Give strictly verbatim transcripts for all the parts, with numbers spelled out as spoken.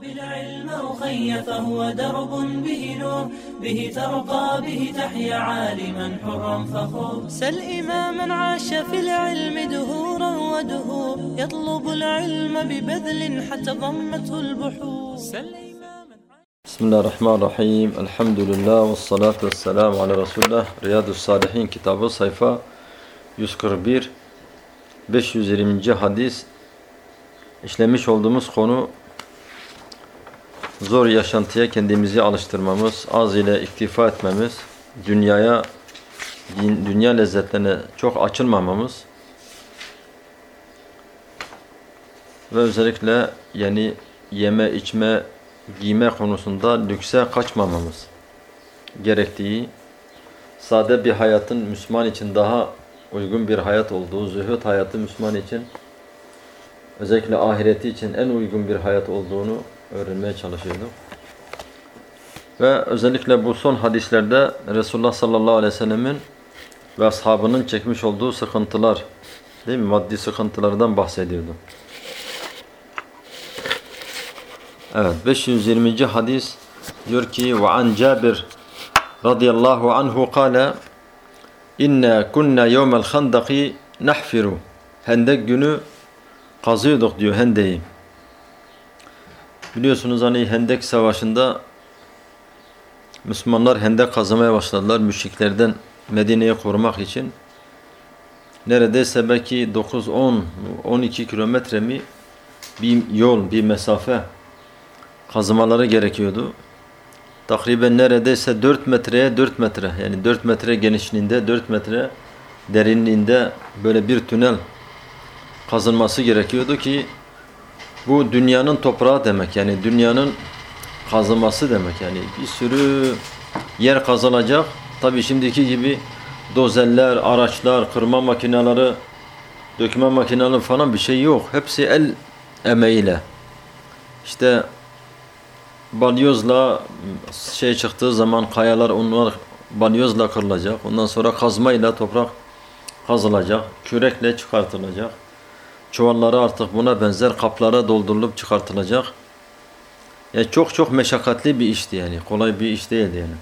بالعلم أخي فهو درب به نور به ترقى به تحيا عالما حرا فخور سل إماما عاش في العلم دهورا ودهور يطلب العلم ببذل حتى ضمته البحور سل إماما بسم الله الرحمن الرحيم الحمد لله والصلاة والسلام على رسول الله Riyadü's-Salihin kitabı sayfa yüz kırk bir beş yüz yirminci hadis. İşlemiş olduğumuz konu zor yaşantıya kendimizi alıştırmamız, az ile iktifa etmemiz, dünyaya, dünya lezzetlerine çok açılmamamız ve özellikle yani yeme, içme, giyme konusunda lükse kaçmamamız gerektiği, sade bir hayatın Müslüman için daha uygun bir hayat olduğu, zühd hayatı Müslüman için, özellikle ahireti için en uygun bir hayat olduğunu öğrenmeye çalışıyorduk. Ve özellikle bu son hadislerde Resulullah sallallahu aleyhi ve sellemin ve ashabının çekmiş olduğu sıkıntılar, değil mi? Maddi sıkıntılardan bahsediyordu. Evet, beş yüz yirminci hadis diyor ki: "Ve an Cabir radıyallahu anhu kâle inna kunna yevmel handaki nahfiru." Hendek günü kazıyorduk diyor hendeyi. Biliyorsunuz hani Hendek Savaşı'nda Müslümanlar hendek kazmaya başladılar müşriklerden Medine'yi korumak için. Neredeyse belki dokuz on on iki kilometre mi bir yol, bir mesafe kazmaları gerekiyordu. Takriben neredeyse dört metreye dört metre, yani dört metre genişliğinde, dört metre derinliğinde böyle bir tünel kazılması gerekiyordu ki bu dünyanın toprağı demek, yani dünyanın kazılması demek, yani bir sürü yer kazılacak. Tabii şimdiki gibi dozeller, araçlar, kırma makineleri, dökme makineleri falan bir şey yok. Hepsi el emeğiyle. İşte balyozla şey çıktığı zaman kayalar, onlar balyozla kırılacak. Ondan sonra kazmayla toprak kazılacak, kürekle çıkartılacak. Çuvalları artık buna benzer kaplara doldurulup çıkartılacak. Yani çok çok meşakkatli bir işti yani. Kolay bir iş değildi yani.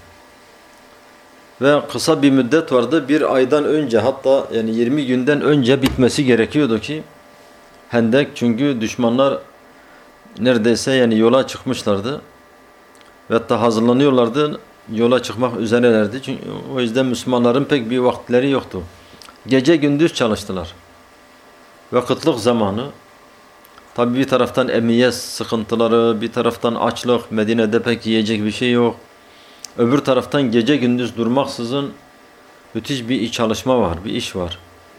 Ve kısa bir müddet vardı. Bir aydan önce, hatta yani yirmi günden önce bitmesi gerekiyordu ki Hendek, çünkü düşmanlar neredeyse yani yola çıkmışlardı. Ve hatta hazırlanıyorlardı. Yola çıkmak üzerelerdi. Çünkü o yüzden Müslümanların pek bir vakitleri yoktu. Gece gündüz çalıştılar. Ve kıtlık zamanı, tabi bir taraftan emniyet sıkıntıları, bir taraftan açlık, Medine'de pek yiyecek bir şey yok. Öbür taraftan gece gündüz durmaksızın müthiş bir çalışma var, bir iş var.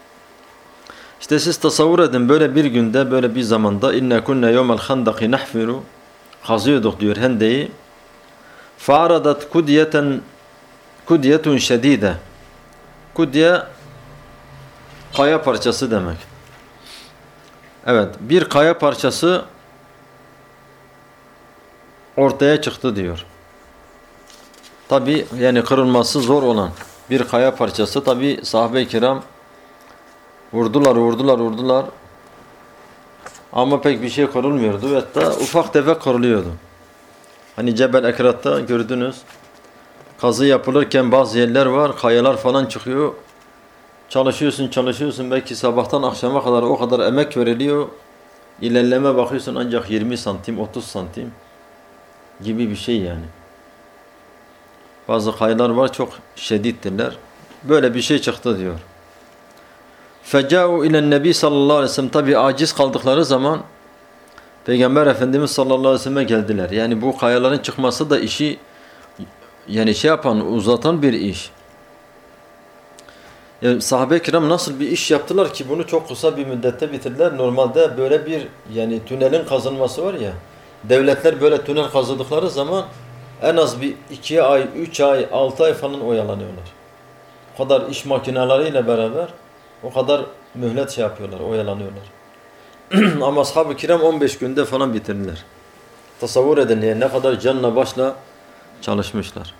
İşte siz tasavvur edin, böyle bir günde, böyle bir zamanda inne kunne yevmel handaki nahfiru, kazıyorduk diyor hendeyi. Fa'aradat kudyeten kudyetun şedide. Kudye kaya parçası demek. Evet, bir kaya parçası ortaya çıktı diyor. Tabi yani kırılması zor olan bir kaya parçası. Tabi sahabe-i kiram vurdular, vurdular, vurdular. Ama pek bir şey kırılmıyordu. Hatta ufak tefek kırılıyordu. Hani Cebel Ekrat'ta gördünüz. Kazı yapılırken bazı yerler var, kayalar falan çıkıyor. Çalışıyorsun, çalışıyorsun. Belki sabahtan akşama kadar o kadar emek veriliyor. İlerleme bakıyorsun ancak yirmi santim, otuz santim gibi bir şey yani. Bazı kayalar var, çok şiddetliler. Böyle bir şey çıktı diyor. Feca'u ilen nebi sallallahu aleyhi ve sellem, tabi aciz kaldıkları zaman Peygamber Efendimiz sallallahu aleyhi ve sellem'e geldiler. Yani bu kayaların çıkması da işi yani şey yapan, uzatan bir iş. Yani sahabe-i kiram nasıl bir iş yaptılar ki bunu çok kısa bir müddette bitirdiler. Normalde böyle bir yani tünelin kazılması var ya, devletler böyle tünel kazıdıkları zaman en az bir iki ay, üç ay, altı ay falan oyalanıyorlar. O kadar iş makineleriyle beraber o kadar mühlet şey yapıyorlar, oyalanıyorlar. Ama ashab-ı kiram on beş günde falan bitirdiler. Tasavvur edin yani ne kadar canla başla çalışmışlar.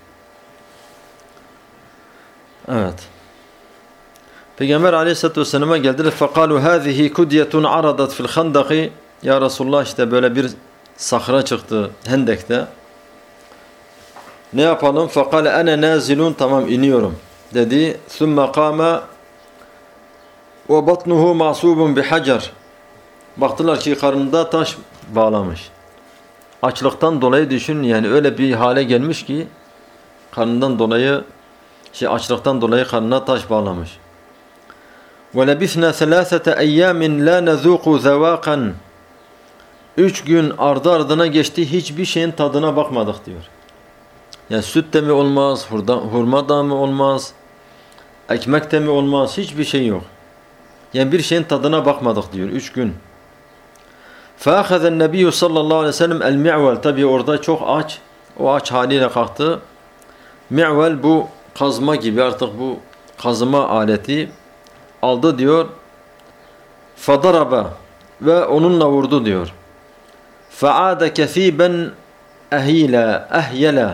Evet. Peygamber aleyhissalatü vesselam'a geldiler. فَقَالُوا هَذِهِ كُدْيَةٌ عَرَضَتْ فِي الْخَنْدَقِ Ya Resulullah, işte böyle bir Sahra çıktı Hendek'te. Ne yapalım? فَقَالَ اَنَا نَازِلُونَ Tamam iniyorum dedi. ثُمَّ قَامَ وَبَطْنُهُ مَعْصُوبٌ بِحَجَرٍ Baktılar ki karnında taş bağlamış. Açlıktan dolayı düşünün, yani öyle bir hale gelmiş ki karnından dolayı şey açlıktan dolayı karnına taş bağlamış. وَلَبِثْنَا ثَلَاثَةَ اَيَّامٍ لَا نَذُوقُ ذَوَاقًا Üç gün ardı ardına geçti, hiçbir şeyin tadına bakmadık diyor. Yani süt de mi olmaz, hurda, hurma da mı olmaz, ekmek de mi olmaz, hiçbir şey yok. Yani bir şeyin tadına bakmadık diyor, üç gün. فَاَخَذَ النَّبِيُّ sallallahu aleyhi ve sellem el-mi'vel Tabi orada çok aç, o aç haliyle kalktı. Mi'vel bu kazma gibi, artık bu kazıma aleti aldı diyor. فَضَرَبَ Ve onunla vurdu diyor. فَعَادَ كَثِيبًا اَهِيلًا اَهْيَلًا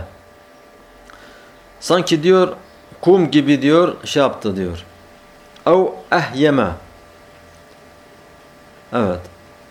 Sanki diyor kum gibi diyor şey yaptı diyor. اَوْ اَهْيَمَا Evet.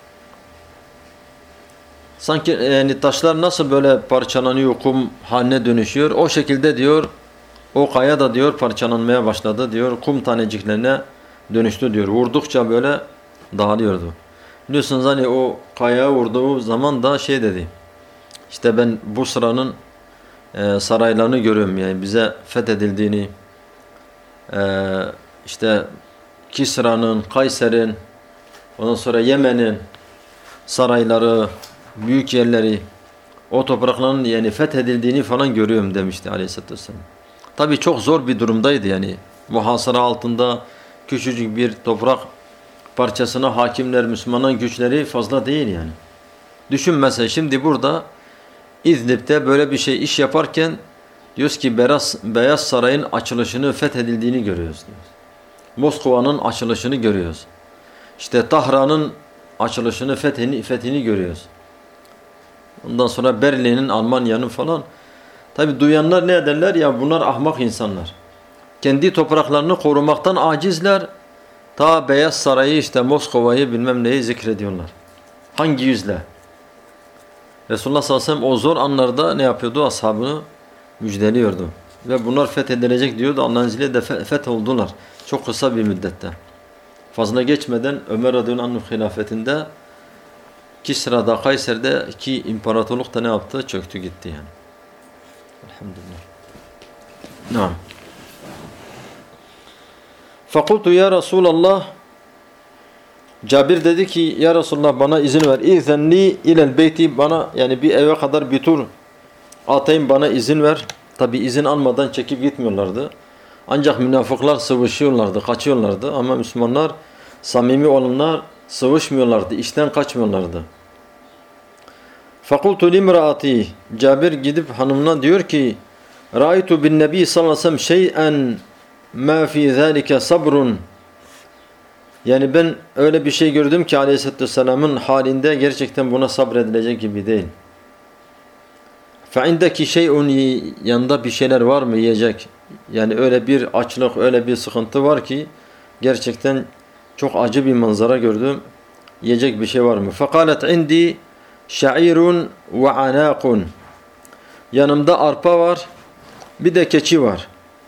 Sanki yani taşlar nasıl böyle parçalanıyor, kum haline dönüşüyor. O şekilde diyor o kaya da diyor parçalanmaya başladı diyor. Kum taneciklerine dönüştü diyor. Vurdukça böyle dağılıyordu. Biliyorsunuz hani o kayaya vurduğu zaman da şey dedi. İşte ben bu sıranın e, saraylarını görüyorum, yani bize fethedildiğini, e, işte Kisra'nın, Kayser'in, ondan sonra Yemen'in sarayları, büyük yerleri, o toprakların yani fethedildiğini falan görüyorum demişti Aleyhisselatü Vesselam. Tabii çok zor bir durumdaydı yani. Muhasara altında küçücük bir toprak parçasına hakimler, Müslümanların güçleri fazla değil yani. Düşün mesela şimdi burada İdlib'de böyle bir şey iş yaparken diyoruz ki Beyaz, Beyaz Saray'ın açılışını, fethedildiğini görüyoruz diyoruz. Moskova'nın açılışını görüyoruz. İşte Tahran'ın açılışını, fethini, fethini görüyoruz. Ondan sonra Berlin'in, Almanya'nın falan. Tabi duyanlar ne ederler? Ya bunlar ahmak insanlar. Kendi topraklarını korumaktan acizler. Ta Beyaz Saray'ı, işte Moskova'yı, bilmem neyi zikrediyorlar. Hangi yüzle? Resulullah sallallahu aleyhi ve sellem o zor anlarda ne yapıyordu? Ashabını müjdeliyordu. Ve bunlar fethedilecek diyordu. Allah'ın izniyle de fetholdular. Çok kısa bir müddette. Fazla geçmeden Ömer radıyallahu anh'ın hilafetinde Kisra'da, Kayser'de iki imparatorluk da ne yaptı? Çöktü gitti yani. Elhamdülillah. Naam. Fakultu ya Resulallah, Cabir dedi ki ya Resulullah bana izin ver. İzenli ilel beyti, bana yani bir eve kadar bir tur atayım, bana izin ver. Tabi izin almadan çekip gitmiyorlardı. Ancak münafıklar sıvışıyorlardı, kaçıyorlardı ama Müslümanlar, samimi olanlar sıvışmıyorlardı, işten kaçmıyorlardı. Fakultu limraati, Cabir gidip hanımına diyor ki Ra'aytu bin Nebi sallallahu aleyhi ve sellem şey'en ma fi zalika sabrun. Yani ben öyle bir şey gördüm ki Aleyhisselatü Vesselam'ın halinde gerçekten buna sabredilecek gibi değil. فَعِنْدَكِ şey'un, yanında bir şeyler var mı yiyecek? Yani öyle bir açlık, öyle bir sıkıntı var ki gerçekten çok acı bir manzara gördüm. Yiyecek bir şey var mı? فَقَالَتْ عِنْدِي شَعِيرٌ وَعَنَاقٌ Yanımda arpa var, bir de keçi var.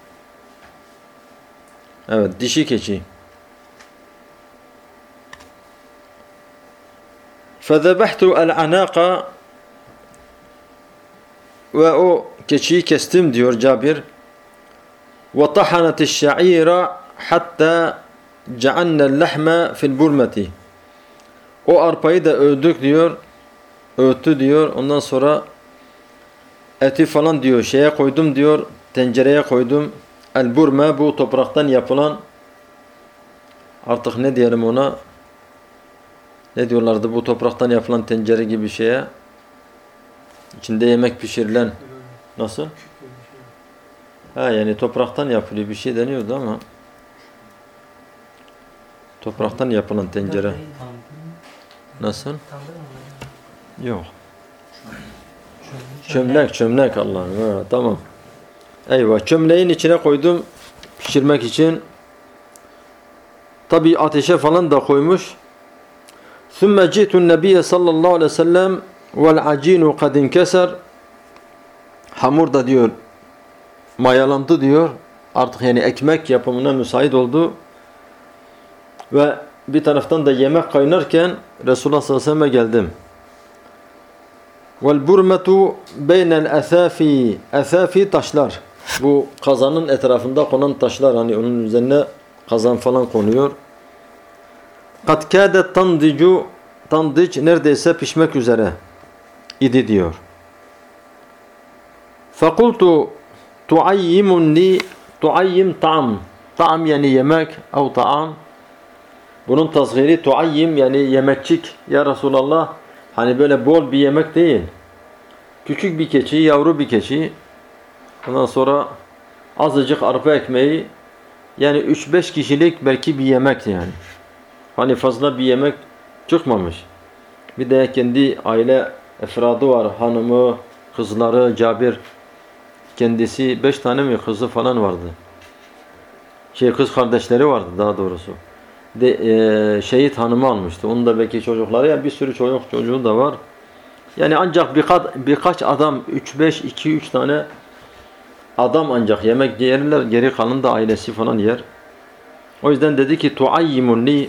Evet, dişi keçi. فَذَبَحْتُ الْعَنَاقَ Ve o keçiyi kestim diyor Cabir. وَطَحَنَتِ الشَّعِيرَ حَتَّى جَعَلْنَا اللَّحْمَ فِي الْبُرْمَةِ O arpayı da öldük diyor, öğüttü diyor. Ondan sonra eti falan diyor şeye koydum diyor, tencereye koydum. El-burma, bu topraktan yapılan, artık ne diyelim ona, ne diyorlardı bu topraktan yapılan tencere gibi şeye, içinde yemek pişirilen, nasıl? Ha yani topraktan yapılıyor bir şey deniyordu ama topraktan yapılan tencere. Nasıl? Yok. Çömlek, çömlek Allah'ım. Ha, tamam. Eyvah, çömleğin içine koydum pişirmek için. Tabi ateşe falan da koymuş. ثُمَّ جِئْتُ النَّبِيَ sallallahu aleyhi ve sellem vel acinu kad inkeser, hamur da diyor mayalandı diyor. Artık yani ekmek yapımına müsait oldu. Ve bir taraftan da yemek kaynarken Resulullah sallallahu aleyhi ve sellem'e geldim. Vel burmetu beynel asafi, asafi taşlar. Bu kazanın etrafında konan taşlar, hani onun üzerine kazan falan konuyor. Kad kâdet tandicu, tandic neredeyse pişmek üzere idi diyor. Fakultu tuayyimun li, tuayyim ta'am. Ta'am yani yemek, ev ta'am. Bunun tasgiri tuayyim yani yemekçik. Ya Resulallah, hani böyle bol bir yemek değil. Küçük bir keçi, yavru bir keçi. Ondan sonra azıcık arpa ekmeği. Yani üç beş kişilik belki bir yemek yani. Hani fazla bir yemek çıkmamış. Bir de kendi aile efradı var. Hanımı, kızları, Cabir. Kendisi beş tane mi kızı falan vardı. Şey, kız kardeşleri vardı daha doğrusu. De, e, şehit hanımı almıştı. Onun da belki çocukları, yani bir sürü çocuk çocuğu da var. Yani ancak birkaç, birkaç adam, üç beş, iki üç tane adam ancak yemek yerler. Geri kalan da ailesi falan yer. O yüzden dedi ki tuayyimun li.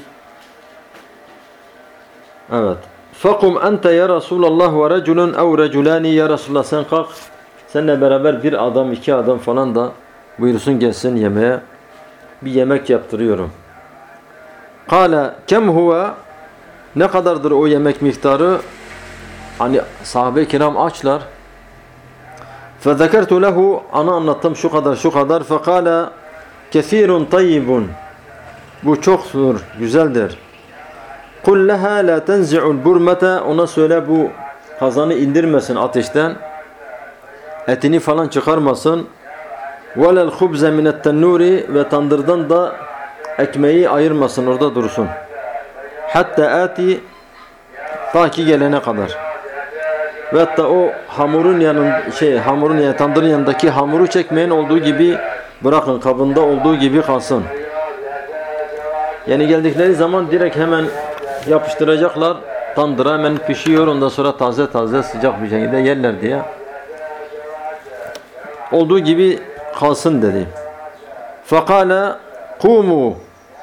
Evet. Fakum ente ya Resulallah ve reculun ev reculani, ya Resulallah sen kalk. Seninle beraber bir adam, iki adam falan da buyursun gelsin yemeğe. Bir yemek yaptırıyorum. Kâle kem huve, ne kadardır o yemek miktarı? Hani sahabe-i kiram açlar. Fezekertu lehu, ana anlattım şu kadar şu kadar. Fekâle kesîrun tayyibun, bu çoktur, güzeldir. Kul leha la tenzi'ul burmete, ona söyle bu kazanı indirmesin ateşten. Etini falan çıkarmasın. Velel khubze minet tennuri, ve tandırdan da ekmeği ayırmasın, orada dursun. Hatta ati, ta ki gelene kadar. Ve hatta o hamurun yanında şey hamurun yani tandırın yanındaki hamuru çekmeyin, olduğu gibi bırakın, kabında olduğu gibi kalsın. Yani geldikleri zaman direkt hemen yapıştıracaklar tandıra, hemen pişiyor, ondan sonra taze taze sıcak bir şekilde yerler diye. Olduğu gibi kalsın dedi. Fakale kumu,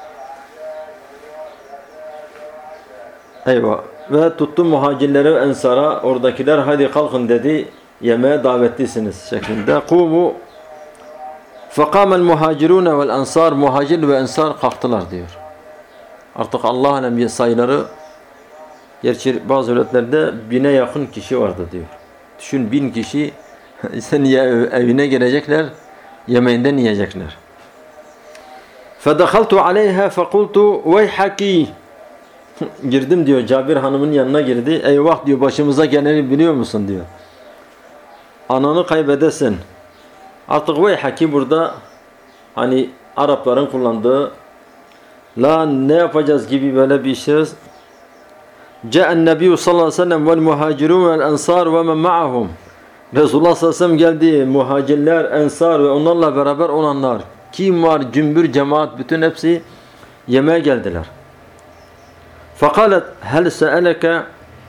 eyvah, ve tuttu muhacirlere ve ensara, oradakiler hadi kalkın dedi, yemeğe davetlisiniz şeklinde. Kumu fakamel muhacirune vel ensar, muhacir ve ensar kalktılar diyor. Artık Allah alem sayıları, gerçi bazı öyletlerde bine yakın kişi vardı diyor. Düşün, bin kişi sen evine gelecekler, yemeğinden yiyecekler. فَدَخَلْتُ عَلَيْهَا فَقُلْتُ وَيْحَكِي, girdim diyor, Cabir hanımın yanına girdi. Eyvah diyor, başımıza geleni biliyor musun diyor. Ananı kaybedesin. Artık veyhaki burada hani Arapların kullandığı, la ne yapacağız gibi böyle bir şey. Ca'en Nebi sallallahu aleyhi ve sellem vel muhacirun vel ensar ve men ma'ahum. Resulullah sallallahu aleyhi ve sellem geldi, muhacirler, ensar ve onlarla beraber olanlar. Kim var? Cümbür cemaat, bütün hepsi yemeğe geldiler. Fakalet hel se'eleke,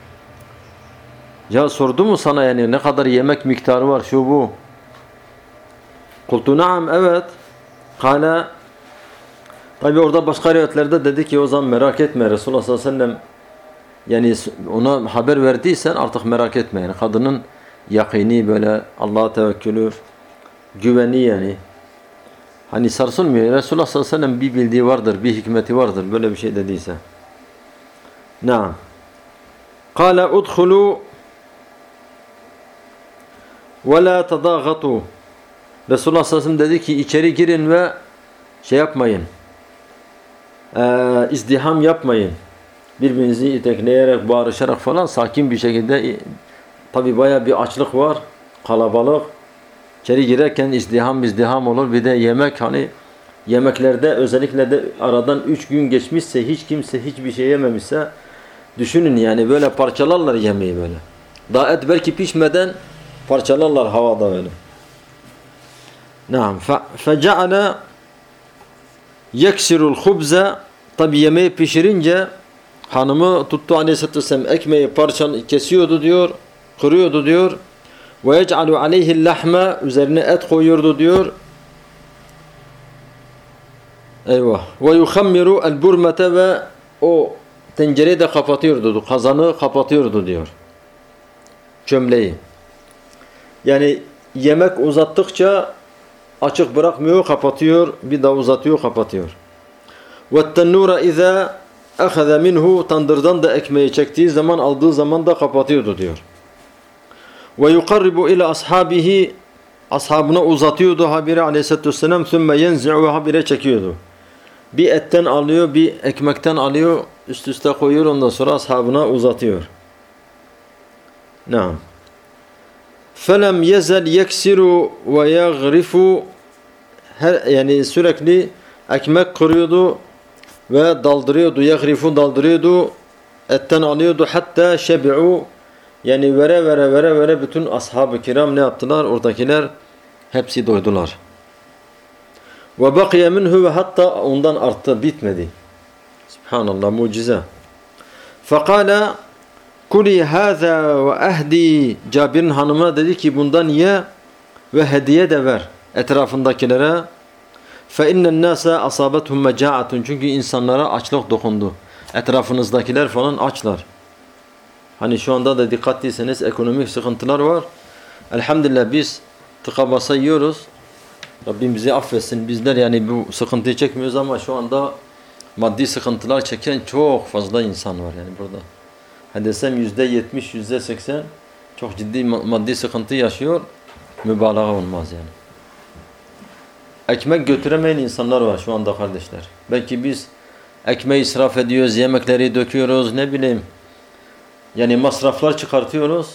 ya sordu mu sana yani ne kadar yemek miktarı var şu bu? Kultu naam, evet. Kale, tabi orada başka rivayetlerde dedi ki o zaman merak etme, Resulullah sallallahu aleyhi ve sellem yani ona haber verdiysen artık merak etme. Yani kadının yakini, böyle Allah'a tevekkülü, güveni yani. Hani sarsılmıyor. Resulullah sallallahu aleyhi ve sellem bir bildiği vardır, bir hikmeti vardır böyle bir şey dediyse. Naam. Kâle udkhulû ve lâ tadâgatû. Resulullah sallallahu aleyhi ve sellem dedi ki içeri girin ve şey yapmayın. Ee, izdiham yapmayın. Birbirinizi itekleyerek, bağırışarak falan sakin bir şekilde. Tabi baya bir açlık var, kalabalık. İçeri girerken izdiham izdiham olur. Bir de yemek, hani yemeklerde özellikle de aradan üç gün geçmişse, hiç kimse hiçbir şey yememişse, düşünün yani böyle parçalarlar yemeği böyle. Daha et belki pişmeden parçalarlar havada böyle. Naam. Fece'ale yeksirul hubze, tabi yemeği pişirince hanımı tuttu aleyhisselatü vesselam ekmeği parçalı kesiyordu diyor. kırıyordu diyor. Ve yec'alu aleyhi'l lahma, üzerine et koyuyordu diyor. Eyvah. Ve yuhammiru el burmete, ve o tencereyi de kapatıyordu. Kazanı kapatıyordu diyor. Çömleği. Yani yemek uzattıkça açık bırakmıyor, kapatıyor. Bir daha uzatıyor, kapatıyor. Ve tennura iza akhadha minhu, tandırdan da ekmeği çektiği zaman, aldığı zaman da kapatıyordu diyor. Ve yuqarribu ila ashabihi, ashabına uzatıyordu habire aleyhissalatü vesselam. Sümme yenzi'u, habire çekiyordu. Bir etten alıyor, bir ekmekten alıyor, üst üste koyuyor, ondan sonra ashabına uzatıyor. Naam. فَلَمْ يَزَلْ يَكْسِرُ وَيَغْرِفُ, her, yani sürekli ekmek kırıyordu ve daldırıyordu, yagrifu, daldırıyordu, etten alıyordu, hatta şebi'u, yani vere vere vere vere bütün ashab-ı kiram ne yaptılar? Oradakiler hepsi doydular. Ve bakiye minhu, ve hatta ondan arttı, bitmedi. Subhanallah, mucize. Fekala kuli hâzâ ve ehdi, Cabir'in hanımına dedi ki bundan ye ve hediye de ver etrafındakilere. Fe innen nâse asâbethum mecâ'atun, çünkü insanlara açlık dokundu. Etrafınızdakiler falan açlar. Hani şu anda da dikkatliyseniz ekonomik sıkıntılar var. Elhamdülillah biz tıka basa yiyoruz. Rabbim bizi affetsin. Bizler yani bu sıkıntıyı çekmiyoruz ama şu anda maddi sıkıntılar çeken çok fazla insan var yani burada. Hani desem yüzde yetmiş, yüzde seksen çok ciddi maddi sıkıntı yaşıyor. Mübalağa olmaz yani. Ekmek götüremeyen insanlar var şu anda kardeşler. Belki biz ekmeği israf ediyoruz, yemekleri döküyoruz, ne bileyim. Yani masraflar çıkartıyoruz.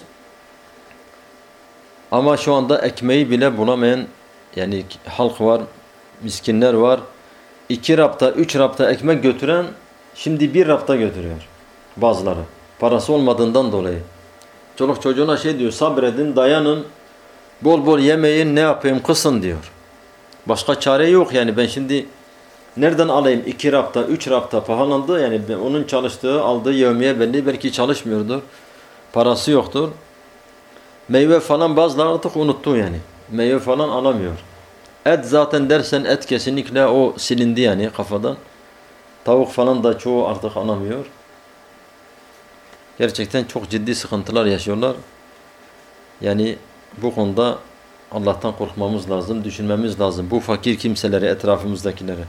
Ama şu anda ekmeği bile bulamayan yani halk var, miskinler var. İki rapta, üç rapta ekmek götüren şimdi bir rapta götürüyor bazıları. Parası olmadığından dolayı. Çoluk çocuğuna şey diyor, sabredin, dayanın, bol bol yemeyin, ne yapayım, kısın diyor. Başka çare yok yani, ben şimdi nereden alayım? İki rapta, üç rapta pahalandı yani, onun çalıştığı, aldığı yevmiye belli, belki çalışmıyordur. Parası yoktur. Meyve falan bazıları artık unuttu yani. Meyve falan alamıyor. Et zaten dersen et kesinlikle o silindi yani kafadan. Tavuk falan da çoğu artık alamıyor. Gerçekten çok ciddi sıkıntılar yaşıyorlar. Yani bu konuda Allah'tan korkmamız lazım, düşünmemiz lazım. Bu fakir kimseleri, etrafımızdakilere.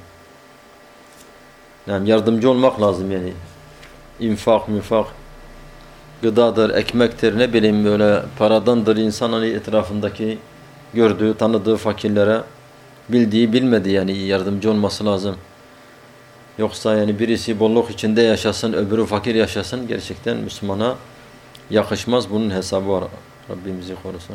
Yani yardımcı olmak lazım yani. İnfak, müfak, gıdadır, ekmektir, ne bileyim böyle paradandır. İnsan hani etrafındaki gördüğü, tanıdığı fakirlere bildiği, bilmediği yani yardımcı olması lazım. Yoksa yani birisi bolluk içinde yaşasın, öbürü fakir yaşasın, gerçekten Müslümana yakışmaz. Bunun hesabı var. Rabbimizi korusun.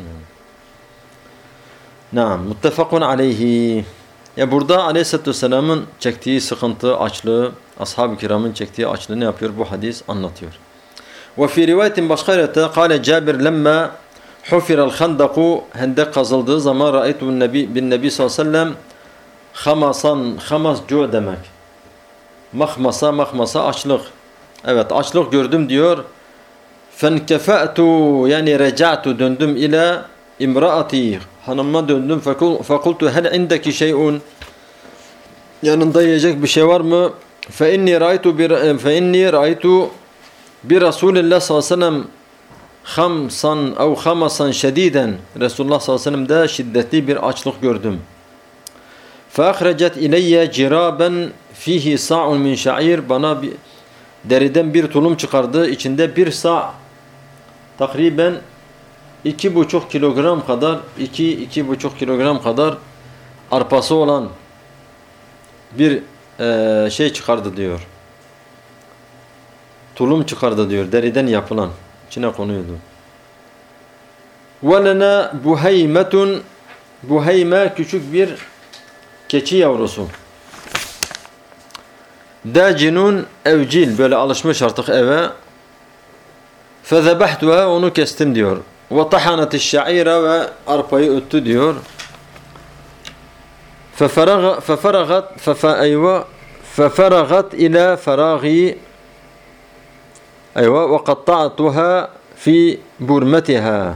Naam, muttefakun aleyhi. Ya burada Aleyhisselatü Vesselam'ın çektiği sıkıntı, açlığı, ashab-ı kiramın çektiği açlığı ne yapıyor? Bu hadis anlatıyor. Ve fi rivayetin başka rivayette kâle Cabir lemma hufirel khandaku, hendek kazıldığı zaman ra'aytu bin nebi bin nebi sallallahu aleyhi ve sellem hamasan, hamas cu demek. Mahmasa, mahmasa açlık. Evet, açlık gördüm diyor. Fenkefa'tu, yani reca'tu, döndüm ile imraati, hanıma döndüm. Fekultu hel indeki şey'un, yanında yiyecek bir şey var mı? Fe inni ra'aytu bir fe inni ra'aytu bir Resulullah sallallahu aleyhi ve sellem hamsan ev hamasan şediden, Resulullah sallallahu aleyhi ve sellem'de şiddetli bir açlık gördüm. Feahrecet ileyye ciraben fihi sa'un min şa'ir, bana bir, deriden bir tulum çıkardı, içinde bir sa' takriben iki buçuk kilogram kadar, iki iki buçuk kilogram kadar arpası olan bir e, şey çıkardı diyor. Tulum çıkardı diyor, deriden yapılan, içine konuyordu. وَلَنَا بُهَيْمَةٌ, buheyme küçük bir keçi yavrusu. Dacinun evcil, böyle alışmış artık eve. Fezebehtuha, onu kestim diyor. Ve tahanati şaira, ve arpayı öttü diyor. Feferagat feferagat fefa ayva feferagat ila feragi ayva ve qatta'tuha fi burmetiha.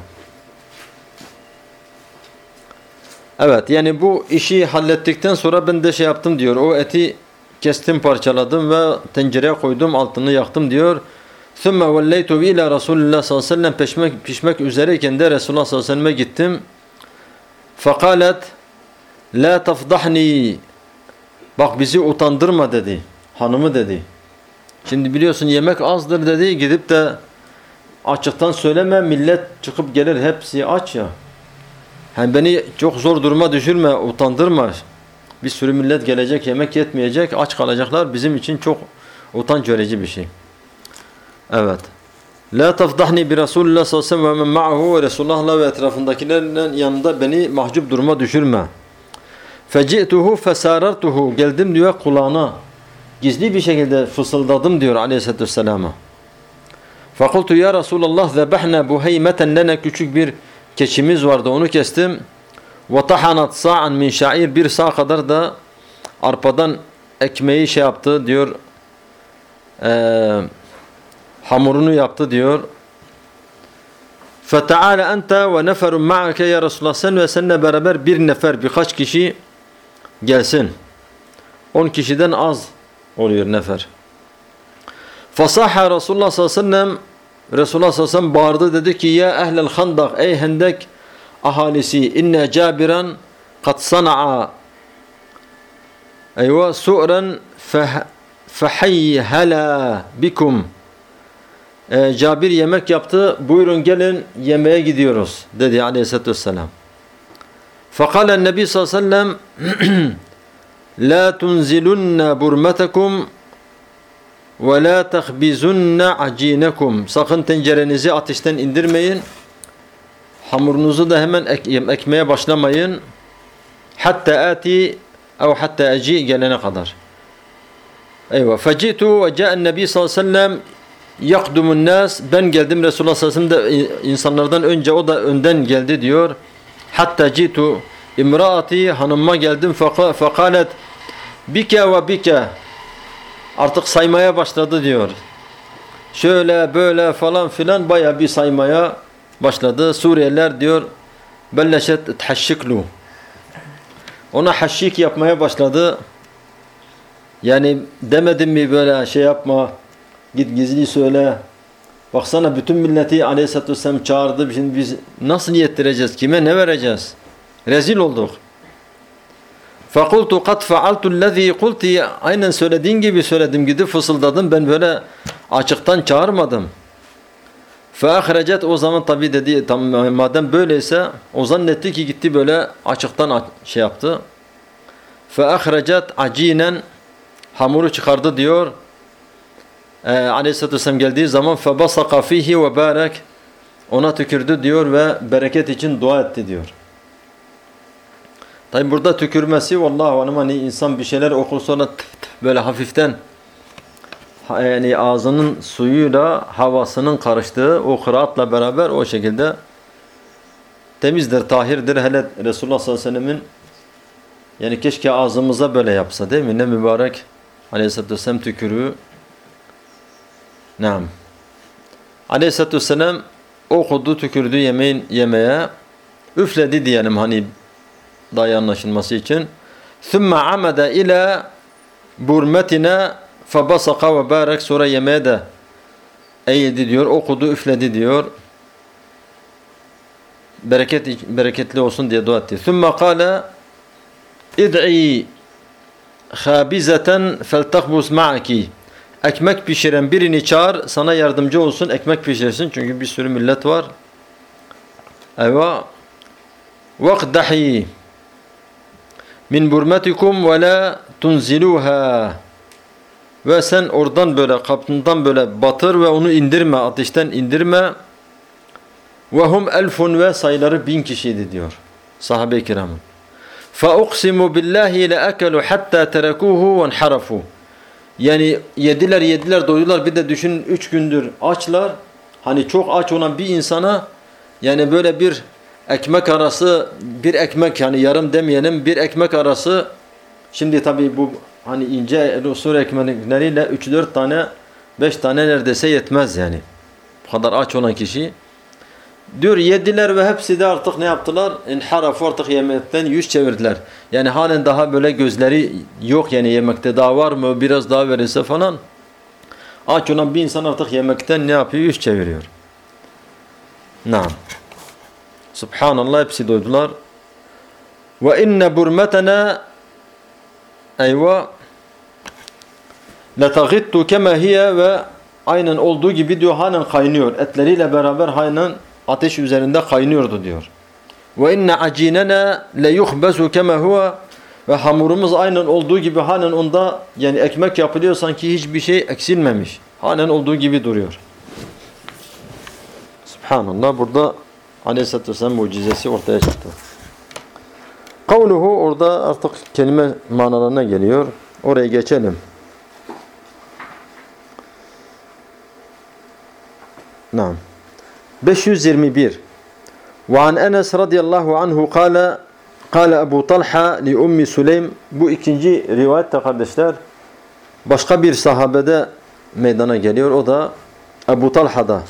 Evet, yani bu işi hallettikten sonra ben de şey yaptım diyor. O eti kestim, parçaladım ve tencereye koydum, altını yaktım diyor. ثُمَّ وَلَّيْتُ اِلَى رَسُولِ اللّٰهِ sallallahu aleyhi ve sellem pişmek, pişmek üzereyken de Resulullah sallallahu aleyhi ve selleme gittim. فَقَالَتْ لَا تَفْضَحْنِي. Bak bizi utandırma dedi. Hanımı dedi. Şimdi biliyorsun yemek azdır dedi. Gidip de açıktan söyleme, millet çıkıp gelir hepsi aç ya. Yani beni çok zor duruma düşürme, utandırma. Bir sürü millet gelecek, yemek yetmeyecek, aç kalacaklar. Bizim için çok utanç verici bir şey. Evet. La tafdahni bi Resulullah sallallahu aleyhi ve sellem ve men ma'ahu, ve Resulullah'la ve etrafındakilerin yanında beni mahcup duruma düşürme. Feci'tuhu fesarartuhu. Geldim diyor kulağına. Gizli bir şekilde fısıldadım diyor aleyhissalatü vesselama. Fakultu ya Resulallah zebahna buheymeten lene, küçük bir keçimiz vardı, onu kestim. Ve tahanat sa'an min şa'ir, bir sağ kadar da arpadan ekmeği şey yaptı diyor. Eee hamurunu yaptı diyor. فَتَعَالَ أَنْتَ وَنَفَرٌ مَعَكَ ya Resulullah, sen ve seninle beraber bir nefer, birkaç kişi gelsin. On kişiden az oluyor nefer. فَصَحَ Resulullah sallallahu aleyhi ve sellem, Resulullah sallallahu aleyhi ve sellem bağırdı, dedi ki ya ehlel handak, ey hendek ahalisi, inne cabiran kad sana'a eyva su'ran fehayhala bikum. Ee, Cabir yemek yaptı, buyurun gelin yemeğe gidiyoruz dedi aleyhissalatü vesselam. Fakalen Nebi sallallahu aleyhi ve sellem la tunzilunna burmetakum ve la tahbizunna acinekum. Sakın tencerenizi ateşten indirmeyin, hamurunuzu da hemen ek ekmeye başlamayın, hatta ati ev hatta aci, gelene kadar. Eyvah. Fecitu ve ca'en Nebi sallallahu aleyhi ve sellem yakdumun nas, ben geldim, Resulullah sallallahu aleyhi ve sellem de insanlardan önce, o da önden geldi diyor. Hatta citu imraati, hanıma geldim. Fakalet bike ve bike, artık saymaya başladı diyor. Şöyle böyle falan filan, bayağı bir saymaya başladı. Suriyeliler diyor belleşet tehaşşiklu, ona haşşik yapmaya başladı. Yani demedim mi böyle şey yapma, git gizli söyle. Baksana bütün milleti aleyhissalatü vesselam çağırdı. Şimdi biz nasıl yettireceğiz? Kime ne vereceğiz? Rezil olduk. فَقُلْتُ قَدْ فَعَلْتُ الَّذ۪ي قُلْتِ, aynen söylediğin gibi söyledim, gidip fısıldadım. Ben böyle açıktan çağırmadım. فَاَخْرَجَتْ, o zaman tabi dedi, tam, madem böyleyse, o zannetti ki gitti böyle açıktan şey yaptı. فَاَخْرَجَتْ acinen, hamuru çıkardı diyor. Ee, Aleyhisselatü Vesselam geldiği zaman فَبَصَقَ ف۪يهِ وَبَارَكْ, ona tükürdü diyor ve bereket için dua etti diyor. Tabi burada tükürmesi, vallahu alem, hani insan bir şeyler okur sonra tıp tıp böyle hafiften, yani ağzının suyuyla havasının karıştığı o kıraatla beraber o şekilde temizdir, tahirdir. Hele Resulullah sallallahu aleyhi ve sellemin, yani keşke ağzımıza böyle yapsa, değil mi? Ne mübarek Aleyhisselatü Vesselam tükürüğü. Naam. Aleyhisselatü Vesselam okudu, tükürdü yemeğin yemeğe, üfledi diyelim hani daha iyi anlaşılması için. ثُمَّ عَمَدَ اِلَى بُرْمَتِنَا فَبَصَقَ وَبَارَكَ, sonra yemeğe de eğildi diyor, okudu, üfledi diyor. Bereket, bereketli olsun diye dua etti. ثُمَّ قَالَ اِدْعِي خَابِزَةً فَلْتَخْبُسْ مَعَكِ, ekmek pişiren birini çağır, sana yardımcı olsun, ekmek pişirsin, çünkü bir sürü millet var. Eyvah. وَقْدَحِي min burmetikum ve la tunziluha, ve sen oradan böyle kapından böyle batır ve onu indirme, ateşten indirme. Ve hum elfun, ve sayıları bin kişiydi diyor sahabe-i kiramın. Fa uqsimu billahi la akalu hatta terakuhu ve enharafu, yani yediler yediler doydular, bir de düşünün üç gündür açlar. Hani çok aç olan bir insana yani böyle bir ekmek arası, bir ekmek, yani yarım demeyelim, bir ekmek arası, şimdi tabi bu hani ince usul ekmekleriyle üç dört tane, beş tane neredeyse yetmez yani. Bu kadar aç olan kişi. Diyor yediler ve hepsi de artık ne yaptılar? İnharafu, artık yemekten yüz çevirdiler. Yani halen daha böyle gözleri yok, yani yemekte daha var mı, biraz daha verirse falan. Aç olan bir insan artık yemekten ne yapıyor? Yüz çeviriyor. Naam. Subhanallah, hepsi doydular. Ve inne burmetena eyvah letagittu kema hiye, ve aynen olduğu gibi diyor halen kaynıyor. Etleriyle beraber halen ateş üzerinde kaynıyordu diyor. Ve inne acinena le yuhbesu kema huwa, ve hamurumuz aynen olduğu gibi halen onda, yani ekmek yapılıyor sanki hiçbir şey eksilmemiş. Halen olduğu gibi duruyor. Subhanallah, burada Aleyhisselatü Vesselam mucizesi ortaya çıktı. Kavluhu, orada artık kelime manalarına geliyor. Oraya geçelim. Naam. beş yüz yirmi bir. Ve an Enes radıyallahu anhu kâle kâle Ebu Talha li Ummi Süleym. Bu ikinci rivayette kardeşler başka bir sahabede meydana geliyor. O da Ebu Talha'da.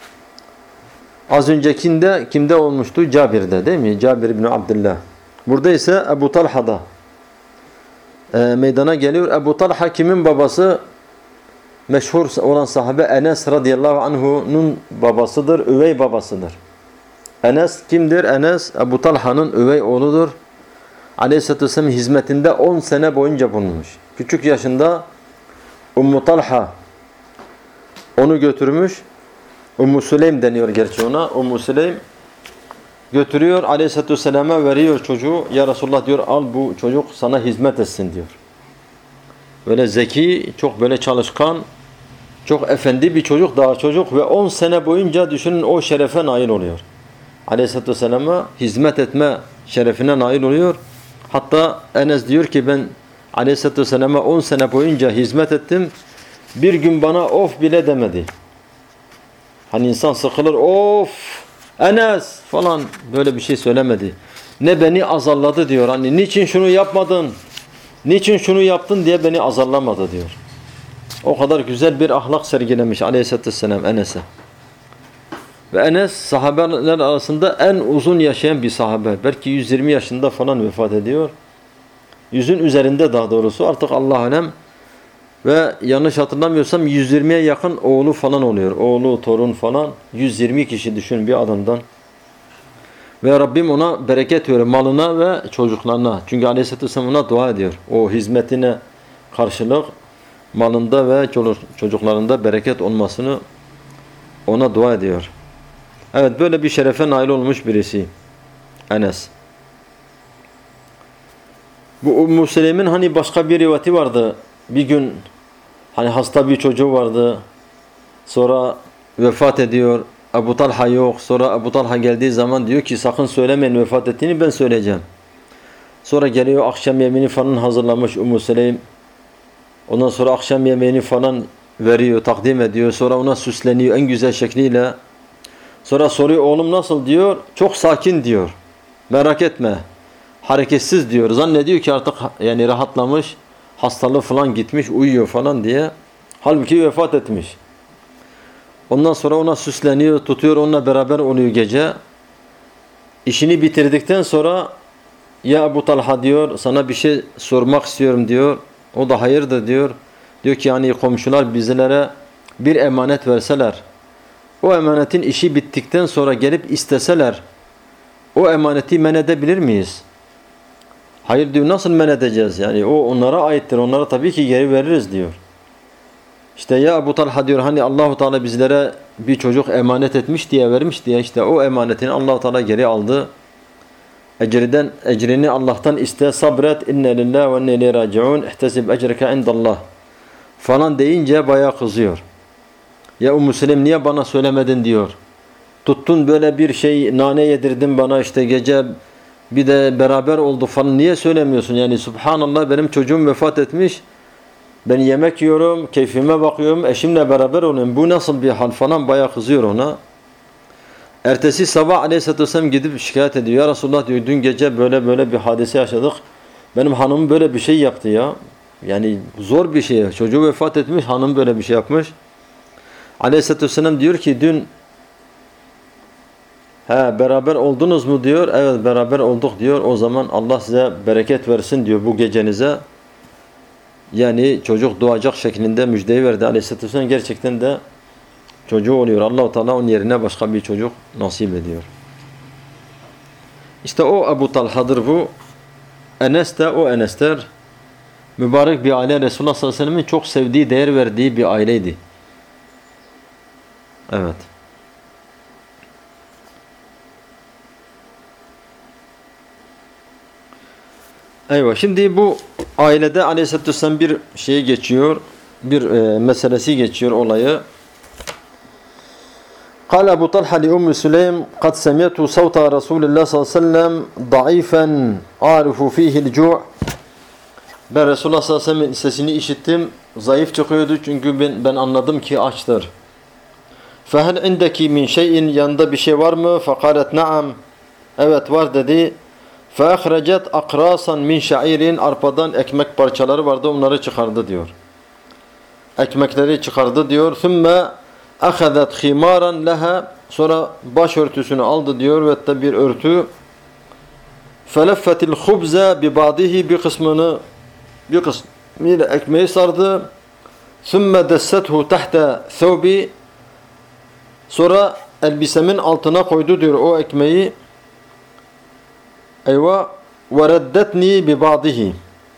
Az öncekinde kimde olmuştu? Cabir'de, değil mi? Cabir bin Abdullah. Burada ise Ebu Talha'da e, meydana geliyor. Ebu Talha kimin babası? Meşhur olan sahabe Enes radıyallahu anhu'nun babasıdır, üvey babasıdır. Enes kimdir? Enes Ebu Talha'nın üvey oğludur. Aleyhisselatü Vesselam hizmetinde on sene boyunca bulunmuş. Küçük yaşında Ummu Talha onu götürmüş. Ummu Süleym deniyor gerçi ona. Ummu Süleym götürüyor, Aleyhisselatü Vesselam'a veriyor çocuğu. Ya Resulullah diyor, al bu çocuk sana hizmet etsin diyor. Böyle zeki, çok böyle çalışkan, çok efendi bir çocuk, daha çocuk ve on sene boyunca düşünün o şerefe nail oluyor. Aleyhisselatü Vesselam'a hizmet etme şerefine nail oluyor. Hatta Enes diyor ki ben Aleyhisselatü Vesselam'a on sene boyunca hizmet ettim. Bir gün bana of bile demedi. Hani insan sıkılır, of Enes falan, böyle bir şey söylemedi. Ne beni azarladı diyor. Hani niçin şunu yapmadın? Niçin şunu yaptın diye beni azarlamadı diyor. O kadar güzel bir ahlak sergilemiş Aleyhisselatü Vesselam Enes'e. Ve Enes sahabeler arasında en uzun yaşayan bir sahabe. Belki yüz yirmi yaşında falan vefat ediyor. Yüzün üzerinde daha doğrusu, artık Allah alem. Ve yanlış hatırlamıyorsam yüz yirmiye yakın oğlu falan oluyor. Oğlu, torun falan. yüz yirmi kişi düşün bir adamdan. Ve Rabbim ona bereket veriyor, malına ve çocuklarına. Çünkü Aleyhisselatü Vesselam ona dua ediyor. O hizmetine karşılık malında ve çocuklarında bereket olmasını ona dua ediyor. Evet, böyle bir şerefe nail olmuş birisi Enes. Bu Ummu Süleym'in hani başka bir rivayeti vardı. Bir gün hani hasta bir çocuğu vardı. Sonra vefat ediyor. Ebu Talha yok. Sonra Ebu Talha geldiği zaman diyor ki sakın söylemeyin vefat ettiğini, ben söyleyeceğim. Sonra geliyor, akşam yemeğini falan hazırlamış Ummu Süleym. Ondan sonra akşam yemeğini falan veriyor, takdim ediyor. Sonra ona süsleniyor en güzel şekliyle. Sonra soruyor, oğlum nasıl diyor. Çok sakin diyor. Merak etme. Hareketsiz diyor. Zannediyor ki artık yani rahatlamış. Hastalığı falan gitmiş, uyuyor falan diye. Halbuki vefat etmiş. Ondan sonra ona süsleniyor, tutuyor, onunla beraber oluyor gece. İşini bitirdikten sonra ya Ebu Talha diyor, sana bir şey sormak istiyorum diyor. O da hayırdır diyor. Diyor ki yani komşular bizlere bir emanet verseler, o emanetin işi bittikten sonra gelip isteseler, o emaneti men edebilir miyiz? Hayır diyor, nasıl men edeceğiz? Yani o onlara aittir. Onlara tabii ki geri veririz diyor. İşte ya Ebu Talha diyor, hani Allahu Teala bizlere bir çocuk emanet etmiş diye vermiş diye, işte o emanetini Allahu Teala geri aldı. Ecriden ecrini Allah'tan iste, sabret, inne lillahi ve inne ileyhi raciun, ihtesib ecreke indallah falan deyince bayağı kızıyor. Ya Ummu Süleym niye bana söylemedin diyor. Tuttun böyle bir şey, nane yedirdin bana işte gece, bir de beraber oldu falan, niye söylemiyorsun? Yani subhanallah, benim çocuğum vefat etmiş. Ben yemek yiyorum, keyfime bakıyorum, eşimle beraber oluyorum. Bu nasıl bir hal falan, bayağı kızıyor ona. Ertesi sabah Aleyhisselatü Vesselam gidip şikayet ediyor. Ya Resulullah diyor, dün gece böyle böyle bir hadise yaşadık. Benim hanımım böyle bir şey yaptı ya. Yani zor bir şey. Çocuğu vefat etmiş, hanım böyle bir şey yapmış. Aleyhisselatü Vesselam diyor ki dün he, beraber oldunuz mu diyor. Evet beraber olduk diyor. O zaman Allah size bereket versin diyor bu gecenize. Yani çocuk doğacak şeklinde müjdeyi verdi. Aleyhisselatü Vesselam gerçekten de çocuğu oluyor. Allah-u Teala onun yerine başka bir çocuk nasip ediyor. İşte o Ebu Talha'dır bu. Enes de o Enes'ter. Mübarek bir aile, Resulullah sallallahu aleyhi ve sellem'in çok sevdiği, değer verdiği bir aileydi. Evet. Eyvah. Şimdi bu ailede Aleyhisselatü Vesselam bir şey geçiyor. Bir e, meselesi geçiyor olayı. قال أبو طلحة لأم سليم قد سمعت صوت رسول الله صلى الله عليه وسلم ضعيفا أعرف فيه الجوع. Ben Resulullah sallallahu aleyhi ve sellem'in sesini işittim. Zayıf çıkıyordu çünkü ben, ben anladım ki açtır. فَهَلْ عِنْدَكِ مِنْ شَيْءٍ Yanında bir şey var mı? فَقَالَتْ نَعَمْ Evet var dedi. فَأَخْرَجَتْ أَقْرَاسًا مِنْ شَعِيرٍ Arpadan ekmek parçaları vardı, onları çıkardı diyor. Ekmekleri çıkardı diyor. ثُمَّ أَخَذَتْ خِمَارًا لَهَا Sonra başörtüsünü aldı diyor ve de bir örtü. فَلَفَّتِ الْخُبْزَ بِبَعْضِهِ Bir kısmını bir kısmıyla ekmeği sardı. ثُمَّ دَسَّتْهُ تَحْتَ ثَوْبِ Sonra elbisemin altına koydu diyor o ekmeği. Eyvah. وَرَدَّتْنِي بِبَعْضِهِ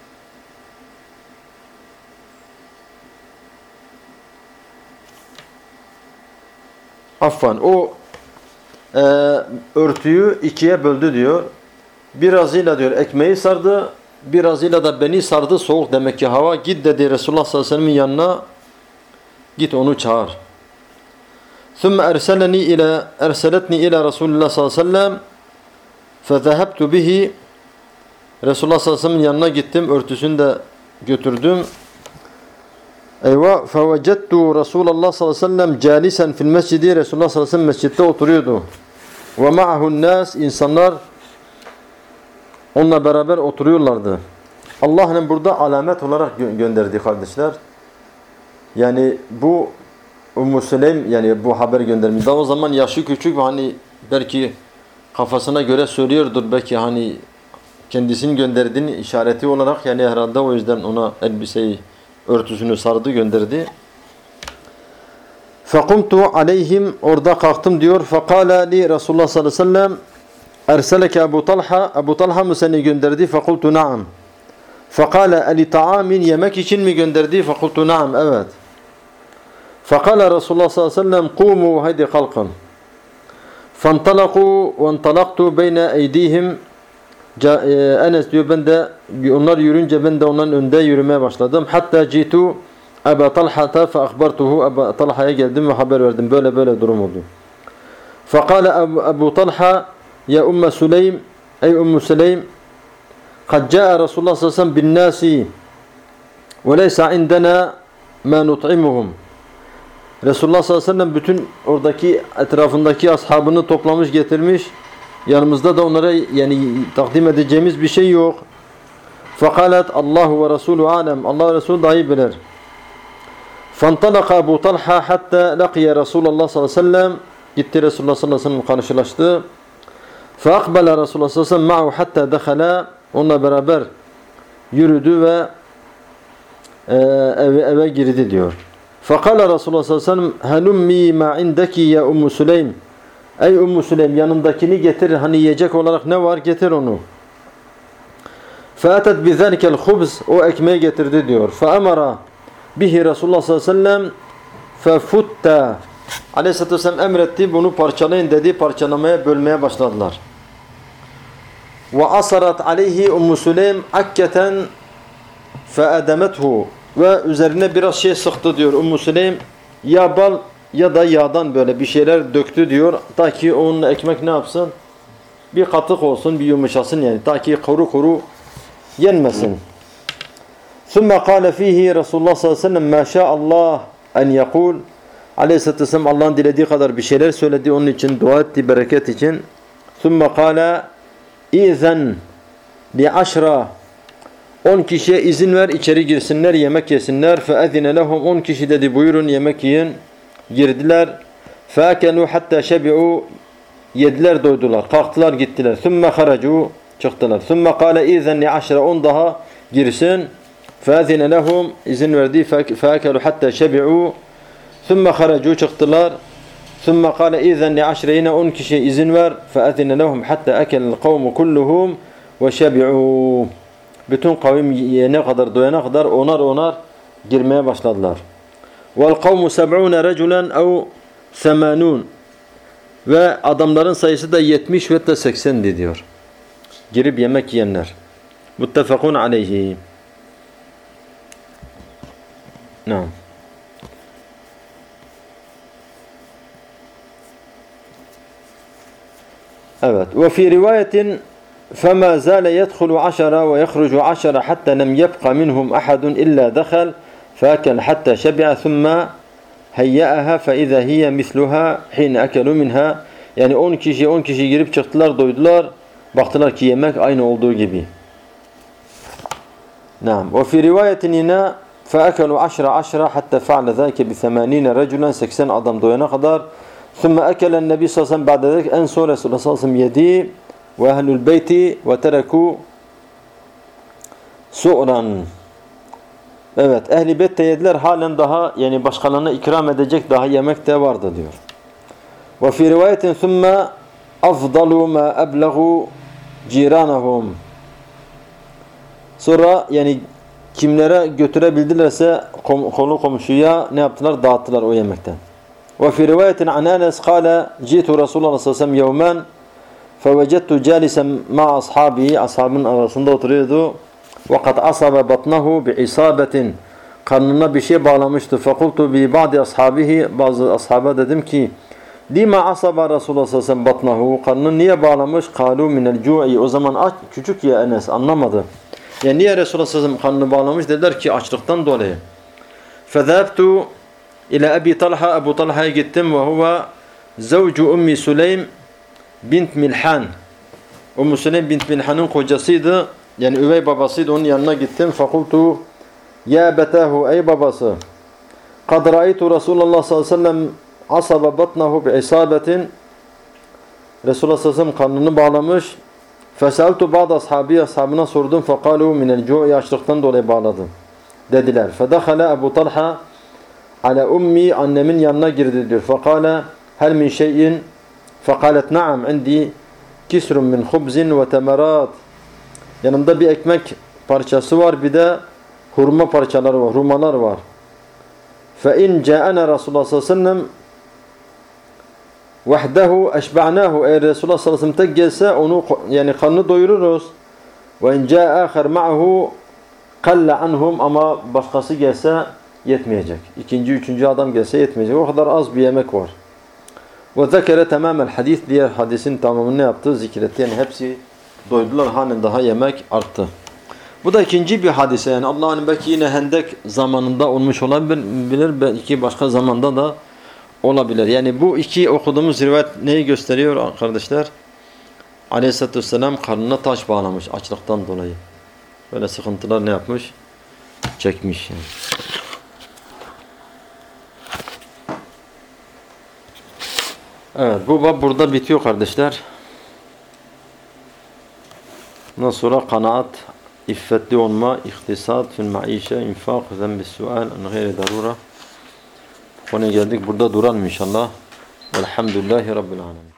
Affan. O e, örtüyü ikiye böldü diyor. Birazıyla diyor ekmeği sardı. Birazıyla da beni sardı. Soğuk demek ki hava. Git dedi Resulullah sallallahu aleyhi ve sellem'in yanına. Git onu çağır. ثُمَّ أَرْسَلَنِي إلى أَرْسَلَتْنِي إلى رسول الله صلى الله عليه وسلم فَذَهَبْتُ بِهِ Resulullah sallallahu aleyhi ve sellem'in yanına gittim. Örtüsünü de götürdüm. Eyvah. فَوَجَدْتُ رَسُولَ اللّٰهِ sallallahu aleyhi ve sellem جَالِسًا فِي الْمَسْجِدِ Resulullah sallallahu aleyhi ve sellem mescitte oturuyordu. وَمَعَهُ النَّاسِ İnsanlar onunla beraber oturuyorlardı. Allah'ın burada alamet olarak gö gönderdi kardeşler. Yani bu Ümmü Süleym yani bu haber göndermiş. Daha o zaman yaşı küçük hani belki kafasına göre söylüyordur. Belki hani kendisinin gönderdiğini işareti olarak yani herhalde o yüzden ona elbiseyi örtüsünü sardı gönderdi. فَقُمْتُ عَلَيْهِمْ Orada kalktım diyor. فَقَالَ لِي Resulullah sallallahu aleyhi ve sellem اَرْسَلَكَ Ebu Talha Ebu Talha mı seni gönderdi? فَقُلْتُ نَعَمْ فَقَالَ اَلِ طَعَامٍ Yemek için mi gönderdi? فَقُلْتُ نَعَمْ Evet. فَقَالَ Resulullah sallallahu aleyhi ve sellem قُومُوا Haydi kalkın. فَانْطَلَقُوا وَانْطَلَقْتُ بَيْنَ اَيْدِيهِمْ Enes diyor ben de onlar yürünce ben de onların önünde yürümeye başladım. Hatta citu Ebu Talha'ta fe akhbartuhu Ebu Talha'ya geldim ve haber verdim. Böyle böyle durum oldu. Fekale Ebu Talha ya Ümmü Süleym ey Ümmü Süleym kad caa Resulullah sallallahu aleyhi ve sellem bin nasi ve leysa indena ma nut'imuhum. Resulullah sallallahu aleyhi ve sellem bütün oradaki etrafındaki ashabını toplamış getirmiş. Yanımızda da onlara yani takdim edeceğimiz bir şey yok. Fekalet Allahu ve Resulü alem. Allah ve Resulü daha iyi bilir. Fantalaka Ebu Talha hatta laqiye Resulullah sallallahu aleyhi ve sellem. Gitti Resulullah sallallahu aleyhi ve sellem karşılaştı. Feakbele Resulullah sallallahu aleyhi ve sellem ma'u hatta dekhala. Onunla beraber yürüdü ve e, eve, eve girdi diyor. Fekale Resulullah sallallahu aleyhi ve sellem helummi ma indeki ya Ümmü Süleym. Ey Ümmü Süleym yanındakini getir. Hani yiyecek olarak ne var getir onu. فَاَتَتْ بِذَلِكَ الْخُبْزِ O ekmeği getirdi diyor. فَاَمَرَ bihi Resulullah sallallahu aleyhi ve sellem فَفُتَّ Aleyhisselatü vesselam emretti. Bunu parçalayın dedi. Parçalamaya bölmeye başladılar. وَأَصَرَتْ عَلَيْهِ Ümmü Süleym akketen فَاَدَمَتْهُ Ve üzerine biraz şey sıktı diyor Ümmü Süleym. Ya bal ya da yağdan böyle bir şeyler döktü diyor. Ta ki onun ekmek ne yapsın? Bir katık olsun, bir yumuşasın yani. Ta ki kuru kuru yenmesin. ثُمَّ قَالَ ف۪يهِ Resulullah sallallahu aleyhi ve sellem مَا شَاءَ اللّٰهِ اَنْ يَقُولُ Aleyhisselatü vesselam Allah'ın dilediği kadar bir şeyler söyledi. Onun için dua etti, bereket için. ثُمَّ قَالَ اِذَنْ لِعَشْرَ On kişiye izin ver, içeri girsinler, yemek yesinler. فَاَذِنَ لَهُمْ On kişi dedi, buyurun yemek yiyin. girdiler. فَاَكَلُوا حَتَّى شَبِعُوا Yediler, doydular. Kalktılar, gittiler. ثُمَّ خَرَجُوا Çıktılar. ثُمَّ قَالَ اِذَنْ لِعَشْرَ On daha girsin. فَاَذِنَ لَهُمْ izin verdi. فَاَكَلُوا حَتَّى شَبِعُوا ثُمَّ خَرَجُوا Çıktılar. ثُمَّ قَالَ اِذَنْ لِعَشْرَ Yine on kişiye izin ver. فَاَذِنَ لَهُمْ حَتَّى اَكَلَ الْقَوْمُ كُلُّهُمْ وَشَبِعُوا Bütün kavim yiyene kadar, doyana kadar onar onar girmeye başladılar. وَالْقَوْمُ سَبْعُونَ رَجُلًا اَوْ ثَمَانُونَ Ve adamların sayısı da yetmiş ve de seksendi diyor. Girip yemek yiyenler. Muttefakun aleyhi. Naam. Evet. Ve fi rivayetin فَمَا زَالَ يَدْخُلُ عَشَرَ وَيَخْرُجُ عَشَرَ حَتَّى لَمْ يَبْقَ مِنْهُمْ أَحَدٌ إِلَّا دَخَلْ فَأَكَلْ حَتَّى شَبِعَ ثُمَّ هَيَّأَهَا فَإِذَا هِيَ مِثْلُهَا حِينَ أَكَلُوا مِنْهَا Yani on kişi on kişi girip çıktılar, doydular. Baktılar ki yemek aynı olduğu gibi. Naam. Ve fi rivayetin yine فَأَكَلُوا عَشْرَ عَشْرَ حَتَّى فَعْلَ ذَاكَ بِثَمَانِينَ رَجُلًا seksen adam doyana kadar. ثُمَّ أَكَلَ النَّبِي sallallahu aleyhi ve sellem بعد ذلك En sonra Resulullah sallallahu aleyhi ve sellem yedi ve ehlül beyti ve tereku su'ran. Evet, ehli beyt de yediler, halen daha yani başkalarına ikram edecek daha yemek de vardı diyor. Ve fi rivayetin ثُمَّ أَفْضَلُوا مَا أَبْلَغُوا جِيرَانَهُمْ Sonra yani kimlere götürebildilerse konu komşuya ne yaptılar? Dağıttılar o yemekten. Ve fi rivayetin an Enes قال جئت رسول الله صلى الله عليه وسلم يوما فوجدت جالسا مع أصحابه ashabın arasında oturuyordu. وقد أصاب بطنه بعصابة karnına bir şey bağlamıştı. فقلت ببعض أصحابه bazı ashaba dedim ki لما أصاب رسول الله صلى الله عليه وسلم بطنه karnını niye bağlamış? قالوا من الجوع o zaman aç küçük ya Enes anlamadı. Yani niye Resulullah sallallahu aleyhi ve sellem karnını bağlamış? Dediler ki açlıktan dolayı. فذهبت إلى أبي طلحة Ebu Talha'ya gittim ve huve زوج أم سليم bint Milhan. Ümmü Süleym bint Milhan'ın kocasıydı. Yani üvey babasıydı. Onun yanına gittim. Fakultu ya betahu ey babası. Kad ra'aytu Resulullah sallallahu aleyhi ve sellem asaba batnahu bi isabetin. Resulullah sallallahu aleyhi ve sellem karnını bağlamış. Fesaltu bazı ashabi ashabına sordum. Fekalu minel cu'i açlıktan dolayı bağladım. Dediler. Fedahale Ebu Talha ala ummi annemin yanına girdi diyor. Fekale hel min şeyin فقالت نعم عندي كسر من خبز وتمرات yanımda bir ekmek parçası var bir de hurma parçaları var, hurmalar var. فإن جاءنا رسول الله صلى الله عليه وسلم وحده أشبعناه eğer Resulullah sallallahu aleyhi ve sellem tek gelse onu yani karnını doyururuz. وإن جاء آخر معه قل عنهم ama başkası gelse yetmeyecek. İkinci, üçüncü adam gelse yetmeyecek. O kadar az bir yemek var. Ve zekere temamel hadis diğer hadisin tamamını ne yaptı? Zikretti. Yani hepsi doydular. Halen daha yemek arttı. Bu da ikinci bir hadise. Yani Allah'ın belki yine Hendek zamanında olmuş olabilir. Belki başka zamanda da olabilir. Yani bu iki okuduğumuz rivayet neyi gösteriyor kardeşler? Aleyhisselatü Vesselam karnına taş bağlamış açlıktan dolayı. Böyle sıkıntılar ne yapmış? Çekmiş yani. Evet, bu bab burada bitiyor kardeşler. Ondan sonra kanaat, iffetli olma, iktisad, fil maişe, infak, zembi sual, en gayri darura. Konuya geldik. Burada duralım inşallah. Velhamdülillahi Rabbil alemin.